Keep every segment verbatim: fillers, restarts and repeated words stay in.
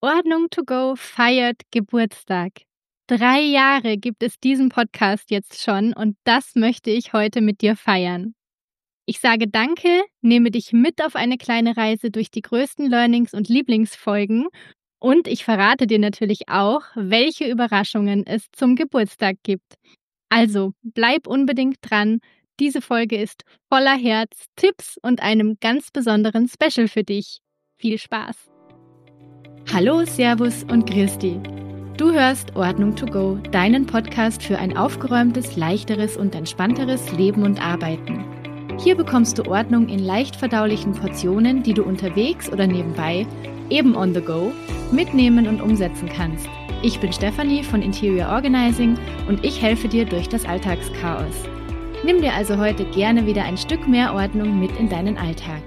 Ordnung to go feiert Geburtstag. Drei Jahre gibt es diesen Podcast jetzt schon und das möchte ich heute mit dir feiern. Ich sage Danke, nehme dich mit auf eine kleine Reise durch die größten Learnings und Lieblingsfolgen und ich verrate dir natürlich auch, welche Überraschungen es zum Geburtstag gibt. Also bleib unbedingt dran. Diese Folge ist voller Herz, Tipps und einem ganz besonderen Special für dich. Viel Spaß! Hallo, Servus und Grüß dich. Du hörst Ordnung to go, deinen Podcast für ein aufgeräumtes, leichteres und entspannteres Leben und Arbeiten. Hier bekommst du Ordnung in leicht verdaulichen Portionen, die du unterwegs oder nebenbei, eben on the go, mitnehmen und umsetzen kannst. Ich bin Stefanie von Interior Organizing und ich helfe dir durch das Alltagschaos. Nimm dir also heute gerne wieder ein Stück mehr Ordnung mit in deinen Alltag.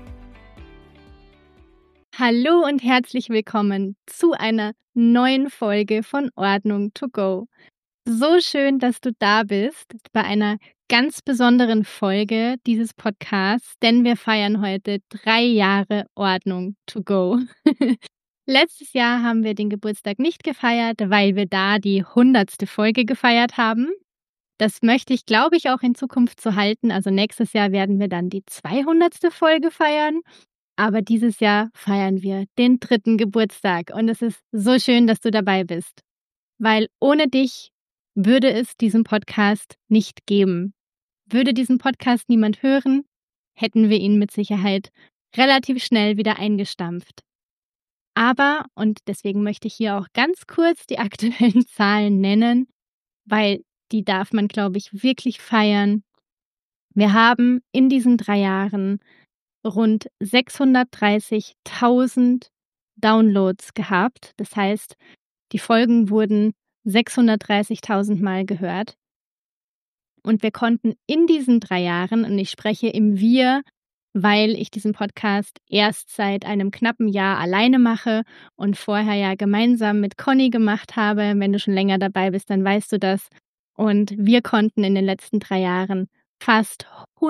Hallo und herzlich willkommen zu einer neuen Folge von Ordnung to go. So schön, dass du da bist bei einer ganz besonderen Folge dieses Podcasts, denn wir feiern heute drei Jahre Ordnung to go. Letztes Jahr haben wir den Geburtstag nicht gefeiert, weil wir da die hundertste Folge gefeiert haben. Das möchte ich, glaube ich, auch in Zukunft so halten. Also nächstes Jahr werden wir dann die zweihundertste Folge feiern. Aber dieses Jahr feiern wir den dritten Geburtstag und es ist so schön, dass du dabei bist, weil ohne dich würde es diesen Podcast nicht geben. Würde diesen Podcast niemand hören, hätten wir ihn mit Sicherheit relativ schnell wieder eingestampft. Aber, und deswegen möchte ich hier auch ganz kurz die aktuellen Zahlen nennen, weil die darf man, glaube ich, wirklich feiern. Wir haben in diesen drei Jahren rund sechshundertdreißigtausend Downloads gehabt. Das heißt, die Folgen wurden sechshundertdreißigtausend Mal gehört. Und wir konnten in diesen drei Jahren, und ich spreche im Wir, weil ich diesen Podcast erst seit einem knappen Jahr alleine mache und vorher ja gemeinsam mit Conny gemacht habe. Wenn du schon länger dabei bist, dann weißt du das. Und wir konnten in den letzten drei Jahren fast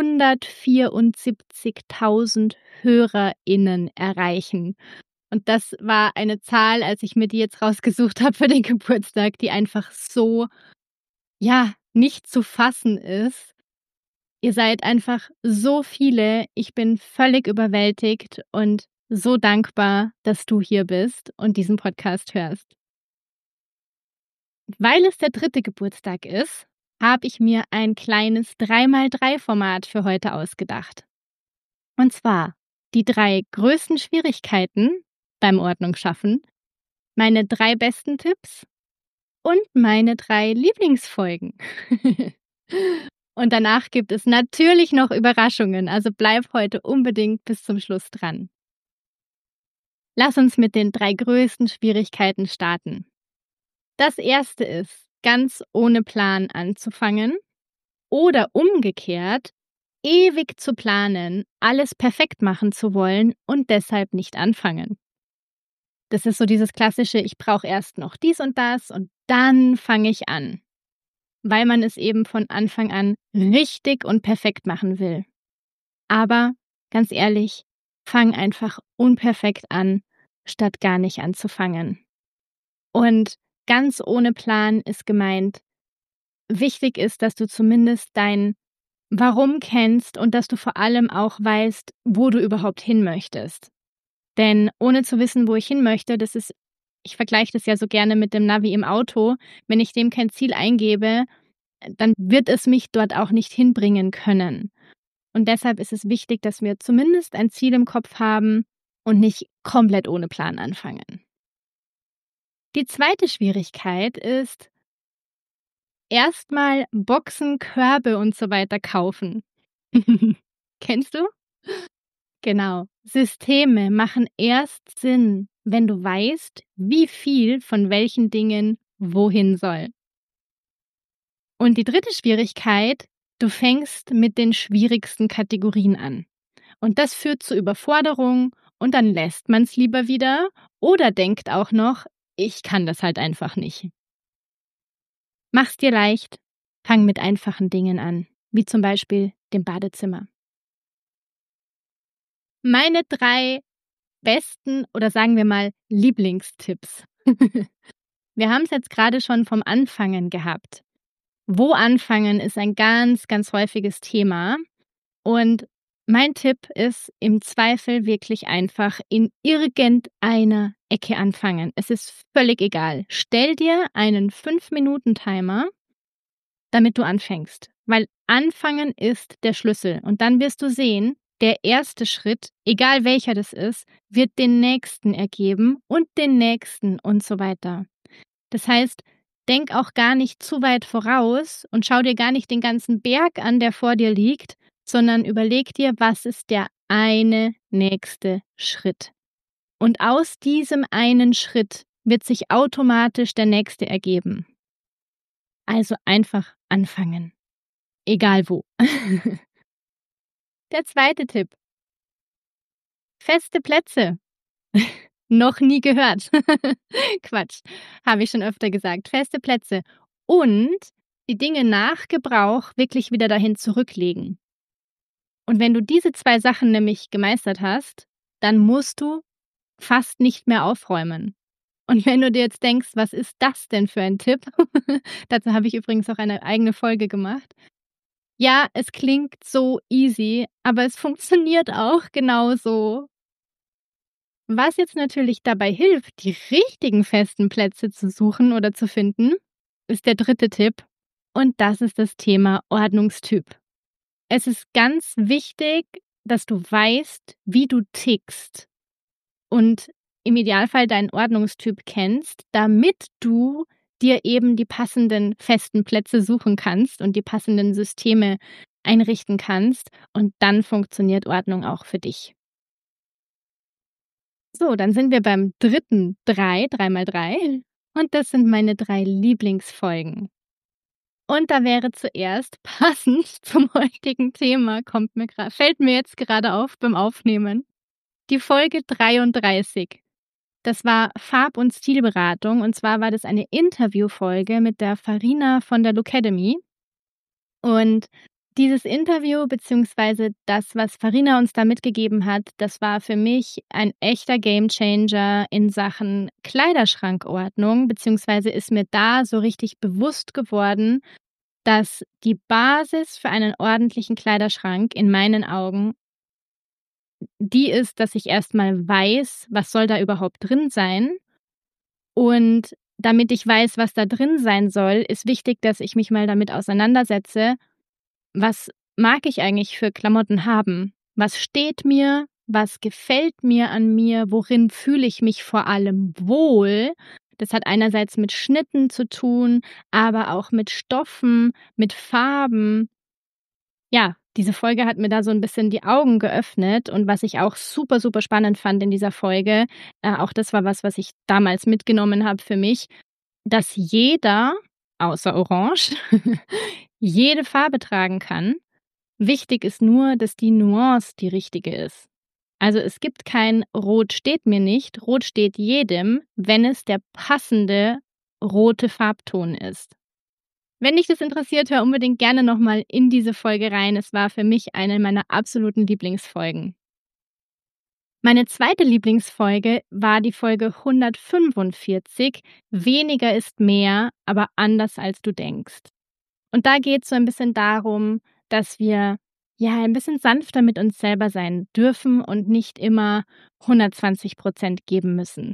hundertvierundsiebzigtausend HörerInnen erreichen. Und das war eine Zahl, als ich mir die jetzt rausgesucht habe für den Geburtstag, die einfach so, ja, nicht zu fassen ist. Ihr seid einfach so viele. Ich bin völlig überwältigt und so dankbar, dass du hier bist und diesen Podcast hörst. Weil es der dritte Geburtstag ist, habe ich mir ein kleines drei mal drei Format für heute ausgedacht. Und zwar die drei größten Schwierigkeiten beim Ordnungsschaffen, meine drei besten Tipps und meine drei Lieblingsfolgen. Und danach gibt es natürlich noch Überraschungen, also bleib heute unbedingt bis zum Schluss dran. Lass uns mit den drei größten Schwierigkeiten starten. Das erste ist, ganz ohne Plan anzufangen oder umgekehrt, ewig zu planen, alles perfekt machen zu wollen und deshalb nicht anfangen. Das ist so dieses klassische, ich brauche erst noch dies und das und dann fange ich an, weil man es eben von Anfang an richtig und perfekt machen will. Aber ganz ehrlich, fang einfach unperfekt an, statt gar nicht anzufangen. Und ganz ohne Plan ist gemeint, wichtig ist, dass du zumindest dein Warum kennst und dass du vor allem auch weißt, wo du überhaupt hin möchtest. Denn ohne zu wissen, wo ich hin möchte, das ist, ich vergleiche das ja so gerne mit dem Navi im Auto, wenn ich dem kein Ziel eingebe, dann wird es mich dort auch nicht hinbringen können. Und deshalb ist es wichtig, dass wir zumindest ein Ziel im Kopf haben und nicht komplett ohne Plan anfangen. Die zweite Schwierigkeit ist, erstmal Boxen, Körbe und so weiter kaufen. Kennst du? Genau. Systeme machen erst Sinn, wenn du weißt, wie viel von welchen Dingen wohin soll. Und die dritte Schwierigkeit, du fängst mit den schwierigsten Kategorien an. Und das führt zu Überforderung und dann lässt man es lieber wieder oder denkt auch noch, ich kann das halt einfach nicht. Mach's dir leicht, fang mit einfachen Dingen an, wie zum Beispiel dem Badezimmer. Meine drei besten oder sagen wir mal Lieblingstipps. Wir haben es jetzt gerade schon vom Anfangen gehabt. Wo anfangen ist ein ganz, ganz häufiges Thema. Und mein Tipp ist im Zweifel wirklich einfach in irgendeiner Ecke anfangen. Es ist völlig egal. Stell dir einen fünf Minuten Timer, damit du anfängst. Weil anfangen ist der Schlüssel. Und dann wirst du sehen, der erste Schritt, egal welcher das ist, wird den nächsten ergeben und den nächsten und so weiter. Das heißt, denk auch gar nicht zu weit voraus und schau dir gar nicht den ganzen Berg an, der vor dir liegt, sondern überleg dir, was ist der eine nächste Schritt. Und aus diesem einen Schritt wird sich automatisch der nächste ergeben. Also einfach anfangen. Egal wo. Der zweite Tipp. Feste Plätze. Noch nie gehört. Quatsch. Habe ich schon öfter gesagt. Feste Plätze. Und die Dinge nach Gebrauch wirklich wieder dahin zurücklegen. Und wenn du diese zwei Sachen nämlich gemeistert hast, dann musst du fast nicht mehr aufräumen. Und wenn du dir jetzt denkst, was ist das denn für ein Tipp? Dazu habe ich übrigens auch eine eigene Folge gemacht. Ja, es klingt so easy, aber es funktioniert auch genauso. Was jetzt natürlich dabei hilft, die richtigen festen Plätze zu suchen oder zu finden, ist der dritte Tipp. Und das ist das Thema Ordnungstyp. Es ist ganz wichtig, dass du weißt, wie du tickst und im Idealfall deinen Ordnungstyp kennst, damit du dir eben die passenden festen Plätze suchen kannst und die passenden Systeme einrichten kannst und dann funktioniert Ordnung auch für dich. So, dann sind wir beim dritten drei, drei mal drei und das sind meine drei Lieblingsfolgen. Und da wäre zuerst passend zum heutigen Thema, kommt mir gra- fällt mir jetzt gerade auf beim Aufnehmen, die Folge dreiunddreißig. Das war Farb- und Stilberatung und zwar war das eine Interviewfolge mit der Farina von der Lookademy. Und dieses Interview beziehungsweise das, was Farina uns da mitgegeben hat, das war für mich ein echter Gamechanger in Sachen Kleiderschrankordnung, beziehungsweise ist mir da so richtig bewusst geworden, dass die Basis für einen ordentlichen Kleiderschrank in meinen Augen die ist, dass ich erstmal weiß, was soll da überhaupt drin sein. Und damit ich weiß, was da drin sein soll, ist wichtig, dass ich mich mal damit auseinandersetze, was mag ich eigentlich für Klamotten haben? Was steht mir? Was gefällt mir an mir? Worin fühle ich mich vor allem wohl? Das hat einerseits mit Schnitten zu tun, aber auch mit Stoffen, mit Farben. Ja, diese Folge hat mir da so ein bisschen die Augen geöffnet und was ich auch super, super spannend fand in dieser Folge, äh, auch das war was, was ich damals mitgenommen habe für mich, dass jeder, außer Orange, jede Farbe tragen kann. Wichtig ist nur, dass die Nuance die richtige ist. Also es gibt kein Rot steht mir nicht, Rot steht jedem, wenn es der passende rote Farbton ist. Wenn dich das interessiert, hör unbedingt gerne nochmal in diese Folge rein. Es war für mich eine meiner absoluten Lieblingsfolgen. Meine zweite Lieblingsfolge war die Folge hundertfünfundvierzig. Weniger ist mehr, aber anders als du denkst. Und da geht es so ein bisschen darum, dass wir ja ein bisschen sanfter mit uns selber sein dürfen und nicht immer hundertzwanzig Prozent geben müssen.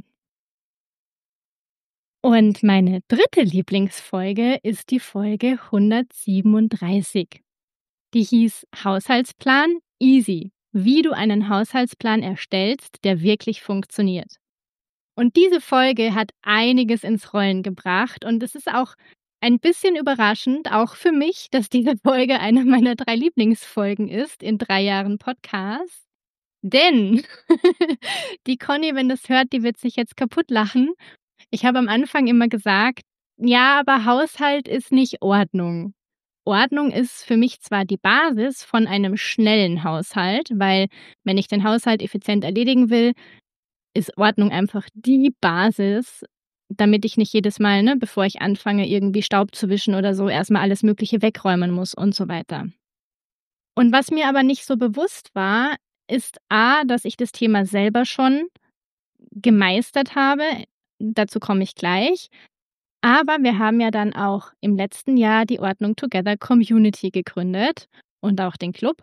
Und meine dritte Lieblingsfolge ist die Folge hundertsiebenunddreißig. Die hieß Haushaltsplan Easy, wie du einen Haushaltsplan erstellst, der wirklich funktioniert. Und diese Folge hat einiges ins Rollen gebracht und es ist auch ein bisschen überraschend, auch für mich, dass diese Folge eine meiner drei Lieblingsfolgen ist in drei Jahren Podcast. Denn die Conny, wenn das hört, die wird sich jetzt kaputt lachen. Ich habe am Anfang immer gesagt, ja, aber Haushalt ist nicht Ordnung. Ordnung ist für mich zwar die Basis von einem schnellen Haushalt, weil wenn ich den Haushalt effizient erledigen will, ist Ordnung einfach die Basis, damit ich nicht jedes Mal, ne, bevor ich anfange, irgendwie Staub zu wischen oder so, erstmal alles Mögliche wegräumen muss und so weiter. Und was mir aber nicht so bewusst war, ist A, dass ich das Thema selber schon gemeistert habe. Dazu komme ich gleich. Aber wir haben ja dann auch im letzten Jahr die Ordnung Together Community gegründet und auch den Club.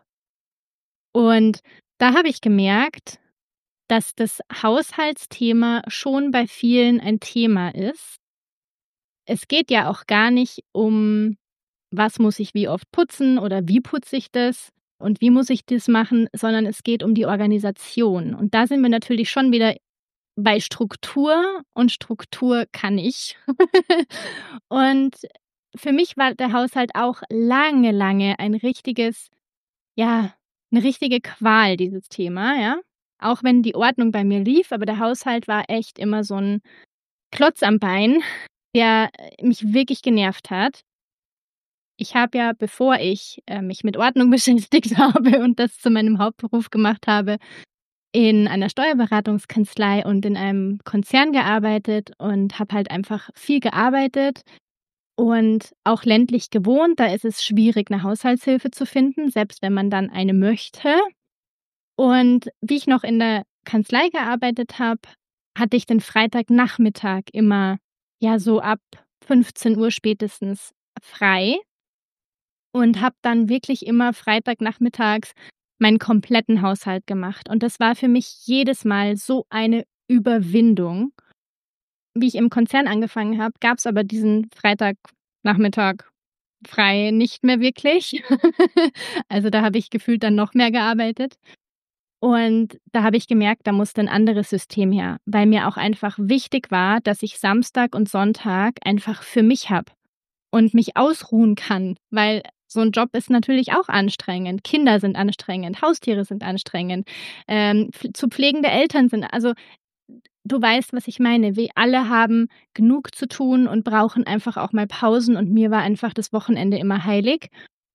Und da habe ich gemerkt, dass das Haushaltsthema schon bei vielen ein Thema ist. Es geht ja auch gar nicht um, was muss ich wie oft putzen oder wie putze ich das und wie muss ich das machen, sondern es geht um die Organisation. Und da sind wir natürlich schon wieder bei Struktur und Struktur kann ich. Und für mich war der Haushalt auch lange, lange ein richtiges, ja, eine richtige Qual, dieses Thema, ja. Auch wenn die Ordnung bei mir lief, aber der Haushalt war echt immer so ein Klotz am Bein, der äh, mich wirklich genervt hat. Ich habe ja, bevor ich, äh, mich mit Ordnung beschäftigt habe und das zu meinem Hauptberuf gemacht habe, in einer Steuerberatungskanzlei und in einem Konzern gearbeitet und habe halt einfach viel gearbeitet und auch ländlich gewohnt. Da ist es schwierig, 'ne Haushaltshilfe zu finden, selbst wenn man dann eine möchte. Und wie ich noch in der Kanzlei gearbeitet habe, hatte ich den Freitagnachmittag immer, ja, so ab fünfzehn Uhr spätestens frei und habe dann wirklich immer freitagnachmittags meinen kompletten Haushalt gemacht. Und das war für mich jedes Mal so eine Überwindung. Wie ich im Konzern angefangen habe, gab's aber diesen Freitagnachmittag frei nicht mehr wirklich. Also, da habe ich gefühlt dann noch mehr gearbeitet. Und da habe ich gemerkt, da musste 'n anderes System her, weil mir auch einfach wichtig war, dass ich Samstag und Sonntag einfach für mich habe und mich ausruhen kann, weil so 'n Job ist natürlich auch anstrengend. Kinder sind anstrengend, Haustiere sind anstrengend, ähm, pf zu pflegende Eltern sind also, du weißt, was ich meine. Wir alle haben genug zu tun und brauchen einfach auch mal Pausen und mir war einfach das Wochenende immer heilig.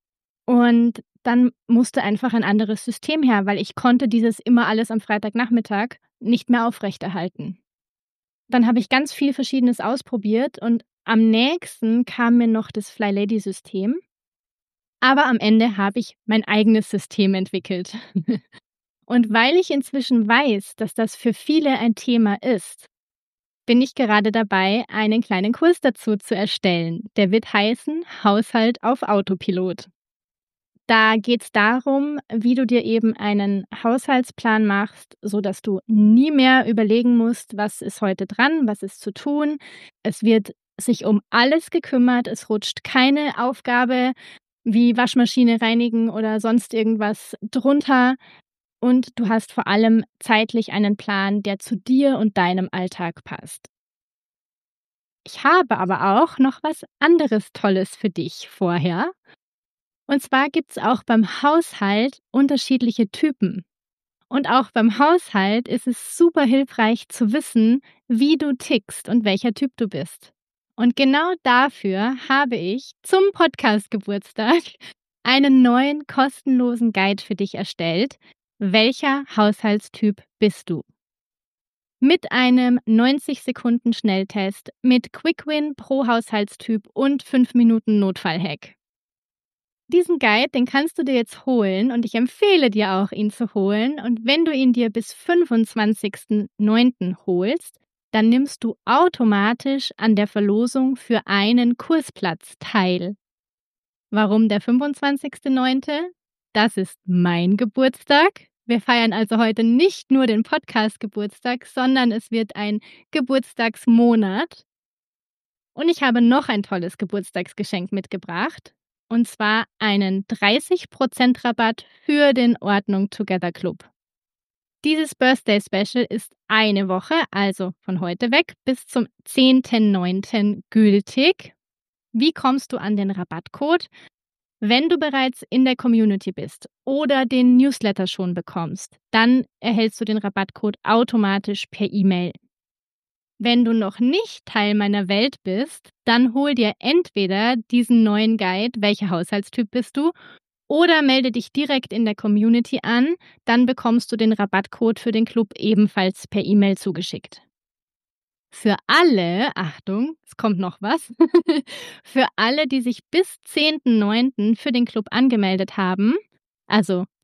Und dann musste einfach ein anderes System her, weil ich konnte dieses immer alles am Freitagnachmittag nicht mehr aufrechterhalten. Dann habe ich ganz viel Verschiedenes ausprobiert und am nächsten kam mir noch das Fly-Lady-System. Aber am Ende habe ich mein eigenes System entwickelt. Und weil ich inzwischen weiß, dass das für viele ein Thema ist, bin ich gerade dabei, einen kleinen Kurs dazu zu erstellen. Der wird heißen Haushalt auf Autopilot. Da geht's darum, wie du dir eben einen Haushaltsplan machst, sodass du nie mehr überlegen musst: „Was ist heute dran? Was ist zu tun?“ Es wird sich um alles gekümmert. Es rutscht keine Aufgabe wie Waschmaschine reinigen oder sonst irgendwas drunter. Und du hast vor allem zeitlich einen Plan, der zu dir und deinem Alltag passt. Ich habe aber auch noch was anderes Tolles für dich vorher. Und zwar gibt's auch beim Haushalt unterschiedliche Typen. Und auch beim Haushalt ist es super hilfreich zu wissen, wie du tickst und welcher Typ du bist. Und genau dafür habe ich zum Podcast-Geburtstag einen neuen kostenlosen Guide für dich erstellt. Welcher Haushaltstyp bist du? Mit einem neunzig Sekunden Schnelltest, mit Quick-Win pro Haushaltstyp und fünf Minuten Notfallhack. Diesen Guide, den kannst du dir jetzt holen und ich empfehle dir auch, ihn zu holen. Und wenn du ihn dir bis fünfundzwanzigsten neunten holst, dann nimmst du automatisch an der Verlosung für einen Kursplatz teil. Warum der fünfundzwanzigste neunte? Das ist mein Geburtstag. Wir feiern also heute nicht nur den Podcast-Geburtstag, sondern es wird ein Geburtstagsmonat. Und ich habe noch ein tolles Geburtstagsgeschenk mitgebracht. Und zwar einen dreißig Prozent Rabatt für den Ordnung Together Club. Dieses Birthday Special ist eine Woche, also von heute weg, bis zum zehnten neunten gültig. Wie kommst du an den Rabattcode? Wenn du bereits in der Community bist oder den Newsletter schon bekommst, dann erhältst du den Rabattcode automatisch per E-Mail. Wenn du noch nicht Teil meiner Welt bist, dann hol dir entweder diesen neuen Guide, welcher Haushaltstyp bist du, oder melde dich direkt in der Community an, dann bekommst du den Rabattcode für den Club ebenfalls per E-Mail zugeschickt. Für alle, Achtung, es kommt noch was, für alle, die sich bis zehnten neunten für den Club angemeldet haben, also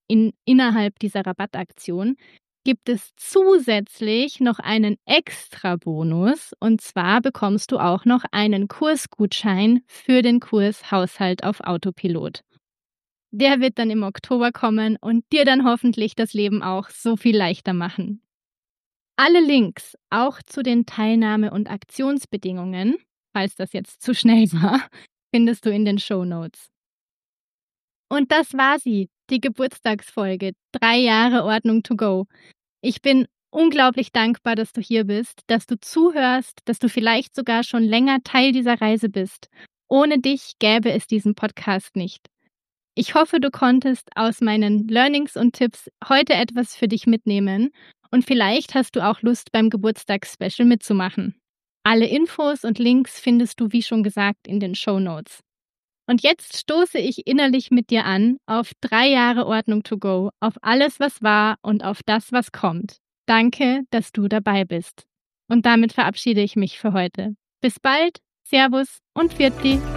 in, innerhalb dieser Rabattaktion gibt es zusätzlich noch einen Extra-Bonus. Und zwar bekommst du auch noch einen Kursgutschein für den Kurs Haushalt auf Autopilot. Der wird dann im Oktober kommen und dir dann hoffentlich das Leben auch so viel leichter machen. Alle Links, auch zu den Teilnahme- und Aktionsbedingungen, falls das jetzt zu schnell war, findest du in den Shownotes. Und das war sie, die Geburtstagsfolge. Drei Jahre Ordnung to go. Ich bin unglaublich dankbar, dass du hier bist, dass du zuhörst, dass du vielleicht sogar schon länger Teil dieser Reise bist. Ohne dich gäbe es diesen Podcast nicht. Ich hoffe, du konntest aus meinen Learnings und Tipps heute etwas für dich mitnehmen und vielleicht hast du auch Lust, beim Geburtstagsspecial mitzumachen. Alle Infos und Links findest du, wie schon gesagt, in den Shownotes. Und jetzt stoße ich innerlich mit dir an auf drei Jahre Ordnung to go, auf alles, was war und auf das, was kommt. Danke, dass du dabei bist. Und damit verabschiede ich mich für heute. Bis bald, Servus und Pfiat.